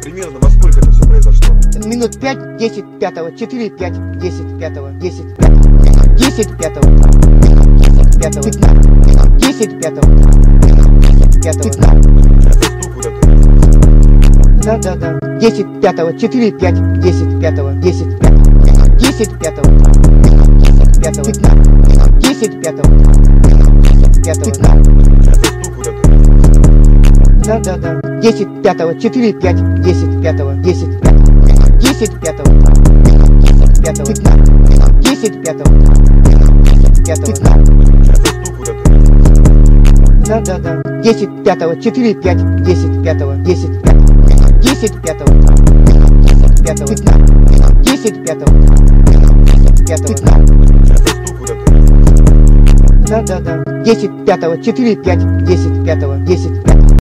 Примерно во сколько это все произошло? Минут 5, 10 пятого, 4, 5, 10 пятого, 10 пятого, 10 пятого, 5, 10 пятого, 5, Это стук вот это. да, 10 пятого, 4, 5, 10 пятого, 10 пятого, 10 пятого, 5, 10 пятого, 5, Это стук вот это. да, 10 пятого, 4, 5, 10 пятого, 10 пятого, 10 пятого, 5, 10 пятого, 5, Это стук вот это. да, 10 пятого, 4, 5, 10 пятого, 10 пятого, 10 пятого, 5, 10 пятого, 5, Это стук вот это. да, 10 пятого, 4, 5, 10 пятого, 10 пятого.